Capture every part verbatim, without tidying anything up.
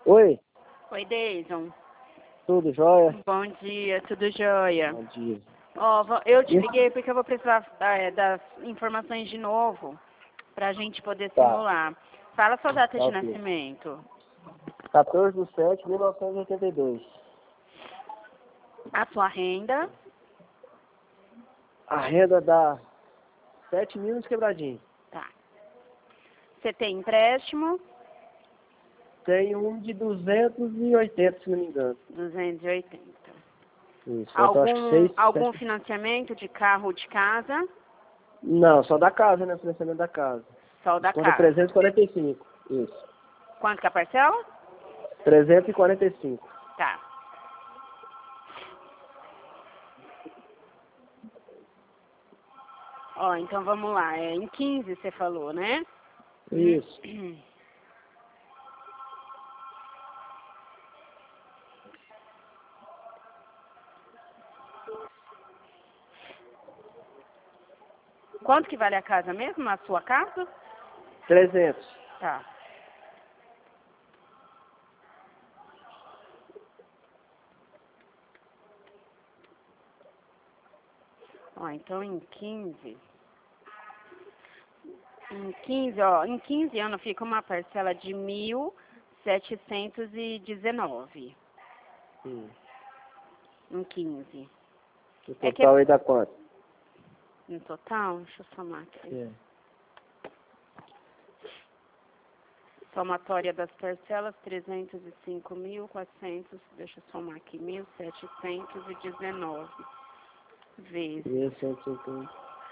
Oi, Oi, Deison. tudo jóia? Bom dia, tudo jóia? Bom dia. Ó, vo- eu te Isso. liguei porque eu vou precisar é, das informações de novo pra gente poder Tá. simular. Fala sua data Tá de ok. nascimento. quatorze de setembro de mil novecentos e oitenta e dois. A sua renda. A renda dá sete mil uns quebradinhos. Tá. Você tem empréstimo? Tem um de duzentos e oitenta, se não me engano. duzentos e oitenta. Isso, faltam acho que Algum, seis, algum sete... financiamento de carro ou de casa? Não, só da casa, né? Financiamento da casa. Só o da Quando é casa. trezentos e quarenta e cinco. Isso. Quanto que é a parcela? trezentos e quarenta e cinco. Tá. Ó, então vamos lá. É em quinze você falou, né? Isso. Quanto que vale a casa mesmo? A sua casa? trezentos. Tá. Ó, então em quinze. Em quinze, ó, em quinze anos fica uma parcela de mil setecentos e dezenove. Hum. Em quinze. O É que total aí dá quanto? no total, deixa eu somar aqui. É. Somatória das parcelas, trezentos e cinco mil, quatrocentos, deixa eu somar aqui, mil setecentos e dezenove vezes. mil cento e cinquenta.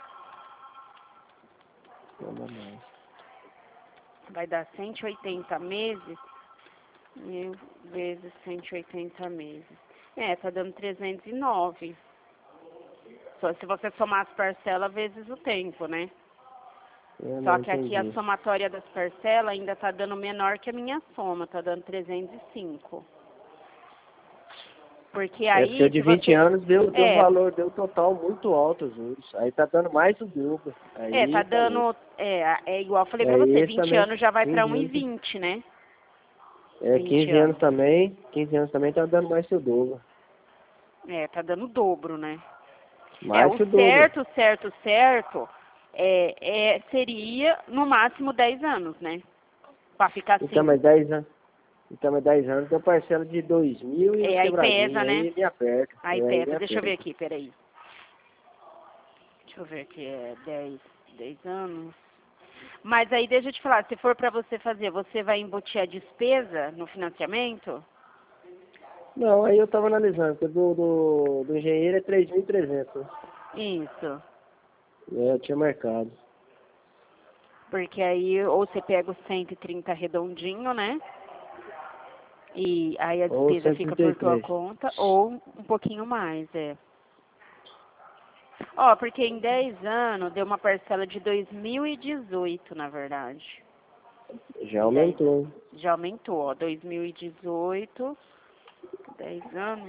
Nada mais. Vai dar cento e oitenta meses, mil vezes cento e oitenta meses. É, tá dando trezentos e nove. Só se você somar as parcelas vezes o tempo, né? Eu Só não que aqui a entendi. somatória das parcelas ainda tá dando menor que a minha soma, tá dando trezentos e cinco. Porque É porque aí, o de se vinte você... anos deu, deu um É, valor, deu um total muito alto os juros. Aí tá dando mais do dobro. é, tá Aí tá louco. dando... É, é igual eu falei E pra aí você, esse vinte também, anos já vai pra quinze anos. um e vinte, né? É, vinte quinze anos anos. também, quinze anos também tá dando mais que o dobro. É, tá dando o dobro, né? É, Mais o que o dobro. certo, certo, certo, é, é, seria no máximo dez anos, né? Pra ficar Então, assim. mas dez anos. Então, mas dez anos deu parcela de dois mil e uns É, aí quebradinhos. pesa, né? Aí me aperta. Aí É, aí me pesa. Deixa eu ver aperta. aqui, peraí. Deixa eu ver aqui, é dez, dez anos. Mas aí deixa eu te falar, se for pra você fazer, você vai embutir a despesa no financiamento? Não, aí eu tava analisando, porque do, do, do engenheiro é três mil e trezentos. Né? Isso. É, eu tinha marcado. Porque aí ou você pega os cento e trinta redondinho, né? E aí a Ou despesa fica por tua cento e trinta e três. conta, ou um pouquinho mais, é. Ó, porque em dez anos deu uma parcela de dois mil e dezoito, na verdade. Já Em dez aumentou. já aumentou, ó, dois mil e dezoito, dez anos.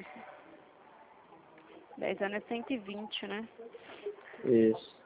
dez anos é cento e vinte, né? Isso.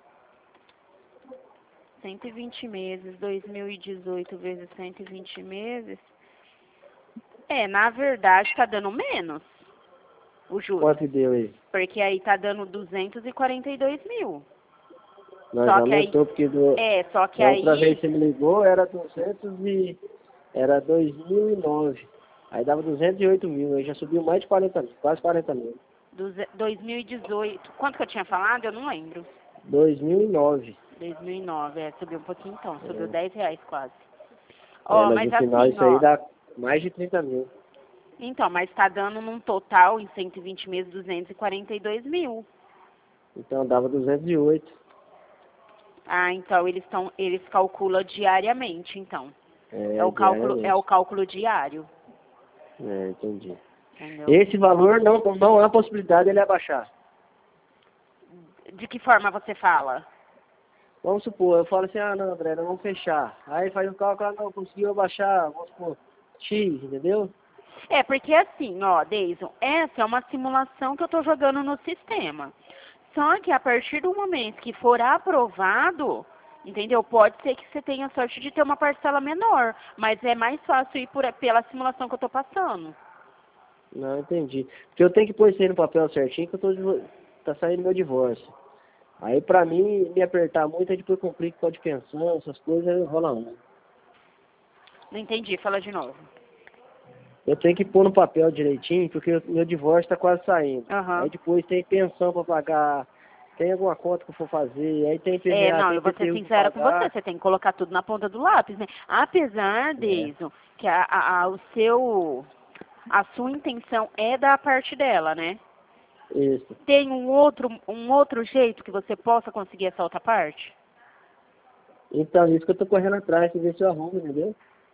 cento e vinte meses, dois mil e dezoito vezes cento e vinte meses. É, na verdade tá dando menos o juros. Quanto que deu aí? Porque aí tá dando duzentos e quarenta e dois mil. Nós Só já que aí, aumentou, porque do, é, só que da outra aí, vez que você me ligou era duzentos e... Era dois mil e nove. Aí dava duzentos e oito mil. Aí já subiu mais de quarenta mil. Quase quarenta mil. duze- dois mil e dezoito, quanto que eu tinha falado? Eu não lembro. dois mil e nove. dois mil e nove, é, subiu um pouquinho então, subiu É. dez reais quase. É, Ó, mas mas no final assim, isso aí ó, dá mais de trinta mil. então, mas tá dando num total, em cento e vinte meses, duzentos e quarenta e dois mil. Então dava duzentos e oito. Ah, então eles estão, eles calculam diariamente, então. É É, o cálculo, é o diariamente. cálculo diário, É, entendi. entendeu? Esse valor não, não há possibilidade dele abaixar. De que forma você fala? Vamos supor, eu falo assim, ah não, André, nós vamos fechar. Aí faz o cálculo, ah não, conseguiu abaixar, vamos supor, X, entendeu? É, porque assim, ó, Deison, essa é uma simulação que eu tô jogando no sistema. Só que a partir do momento que for aprovado, Entendeu? Pode ser que você tenha sorte de ter uma parcela menor, mas é mais fácil ir por, pela simulação que eu tô passando. Não, entendi. Porque eu tenho que pôr isso aí no papel certinho, que eu tô divo- tá saindo meu divórcio. Aí pra mim, me apertar muito, aí depois complica, pode pensar, essas coisas, rola um. Não entendi, fala de novo. Eu tenho que pôr no papel direitinho, porque o meu divórcio tá quase saindo. Aham. Aí depois tem pensão pra pagar, tem alguma conta que eu for fazer, aí tem É, P V A, não, tem eu vou ser I P T U sincera pra com você, pagar. você tem que colocar tudo na ponta do lápis, né? Apesar, É, Deison, que a, a, a- o seu, a sua intenção é da parte dela, né? isso. Tem um outro, um outro jeito que você possa conseguir essa outra parte? Então, isso que eu tô correndo atrás, pra ver se eu arrumo, entendeu?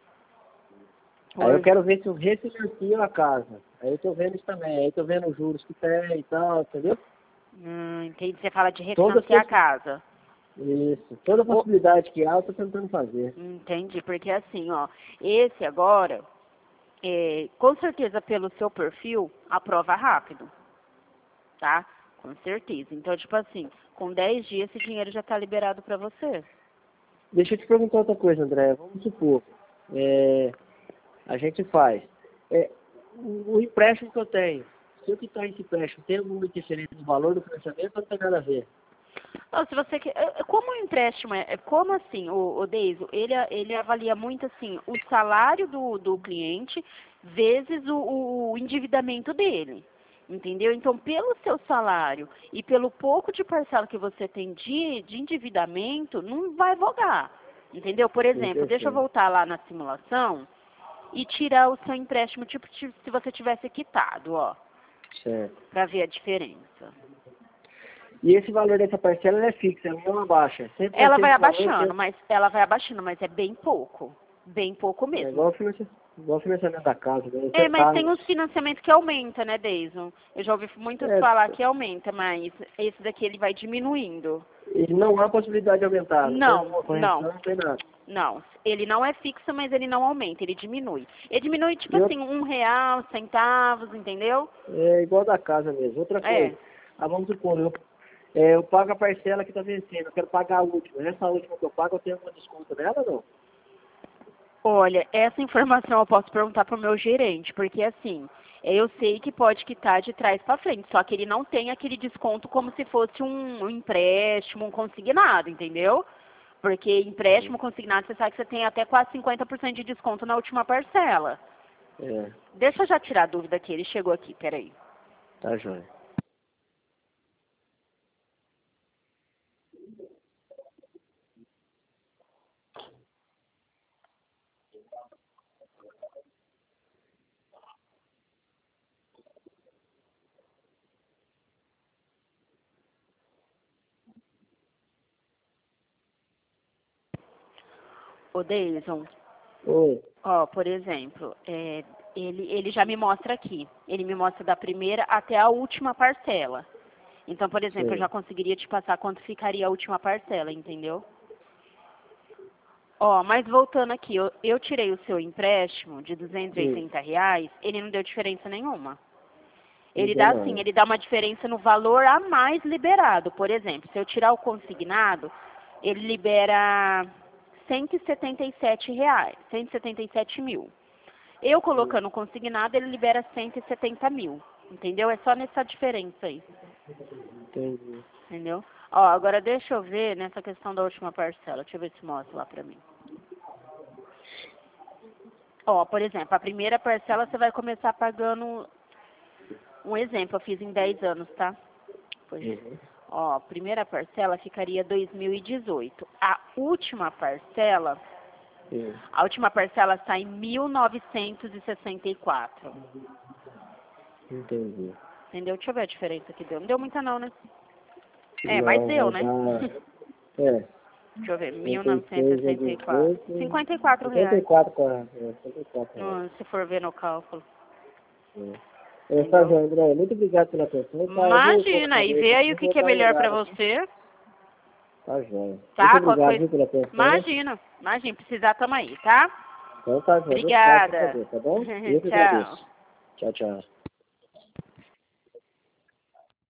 Aí eu Por... quero ver se eu refinancio a casa. Aí eu tô vendo isso também. Aí eu tô vendo os juros que tem e tal, entendeu? Hum, entendi, você fala de Toda refinanciar a possi- casa. Isso. Toda O- possibilidade que há, eu tô tentando fazer. Entendi, porque assim, ó, esse agora, é, com certeza pelo seu perfil, aprova rápido, tá? Com certeza. Então, tipo assim, com dez dias esse dinheiro já tá liberado pra você. Deixa eu te perguntar outra coisa, André. Vamos supor, é, a gente faz. É, o, o empréstimo que eu tenho, se eu quitar esse empréstimo, tem alguma diferença no valor do financiamento ou não tem nada a ver? Não, se você quer, é, é como o empréstimo é, é como assim, o, o Deiso, ele, ele avalia muito assim, o salário do, do cliente vezes o, o endividamento dele. Entendeu? Então, pelo seu salário e pelo pouco de parcela que você tem de, de endividamento, não vai vogar. Entendeu? Por exemplo, deixa eu Interessante. voltar lá na simulação e tirar o seu empréstimo, tipo, ti- se você tivesse quitado, ó, Certo. pra ver a diferença. E esse valor dessa parcela ela é fixa, ela não abaixa. Sempre vai Ela ser vai esse valor, abaixando, sempre. mas ela vai abaixando, mas é bem pouco. Bem pouco É igual mesmo. o financiamento, igual o financiamento da casa, né? É, mas tem Centavos. uns financiamentos que aumenta, né, Deison? Eu já ouvi muitos É, falar que aumenta, mas esse daqui ele vai diminuindo. e não há possibilidade de aumentar, não tem Não, alguma correção, não, não tem nada. não. Ele não é fixo, mas ele não aumenta, ele diminui. Ele diminui, tipo E assim, outra, um real, centavos, entendeu? é igual da casa mesmo. Outra É. coisa, ah, vamos supor, eu, é, eu pago a parcela que está vencendo, eu quero pagar a última. Essa última que eu pago, eu tenho algum desconto nela ou não? Olha, essa informação eu posso perguntar pro meu gerente, porque assim, eu sei que pode quitar de trás para frente, só que ele não tem aquele desconto como se fosse um, um empréstimo, um consignado, entendeu? Porque empréstimo consignado, você sabe que você tem até quase cinquenta por cento de desconto na última parcela. É, Deixa eu já tirar a dúvida aqui, ele chegou aqui, peraí. tá joia. Ô, Deison, Oi. ó, por exemplo, é, ele, ele já me mostra aqui. Ele me mostra da primeira até a última parcela. Então, por exemplo, eu Sei. já conseguiria te passar quanto ficaria a última parcela, entendeu? Ó, mas voltando aqui, eu, eu tirei o seu empréstimo de duzentos e Hum, oitenta reais, ele não deu diferença nenhuma. não Ele deu dá assim, nada. ele dá uma diferença no valor a mais liberado. Por exemplo, se eu tirar o consignado, ele libera cento e setenta e sete reais, cento e setenta e sete mil. Eu Hum, colocando o consignado, ele libera cento e setenta mil. Entendeu? É só nessa diferença aí. entendi. Entendeu? Ó, agora deixa eu ver nessa questão da última parcela. Deixa eu ver se mostra lá pra mim. Ó, por exemplo, a primeira parcela você vai começar pagando, um exemplo, eu fiz em dez anos, tá? Pois. Uhum. Ó, a primeira parcela ficaria dois mil e dezoito. A última parcela, Hum, a última parcela está em mil novecentos e sessenta e quatro. entendi. Entendeu? Deixa eu ver a diferença que deu. Não deu muita não, né? É, mas Não, deu, vai né? dar. É, Deixa eu ver, mil cinquenta e novecentos e seis a sessenta e quatro. dezoito. cinquenta e quatro cinquenta e reais. quatro para. É, cinquenta e quatro reais. Hum, se for ver no cálculo. É. É, tá, Entendeu? João André. Muito obrigado pela atenção. Tá, eu vou pôr na Imagina, e vê cabeça aí aqui, o que, vou que é dar uma melhor pra olhada aqui. você. Tá, João. Muito Tá? Qualquer obrigado, coisa. viu, pela atenção. Imagina, imagina, precisar tamo aí, tá? Então tá, João. Eu faço pra Obrigada. fazer, tá bom? Eu que Tchau. agradeço. Tchau, tchau.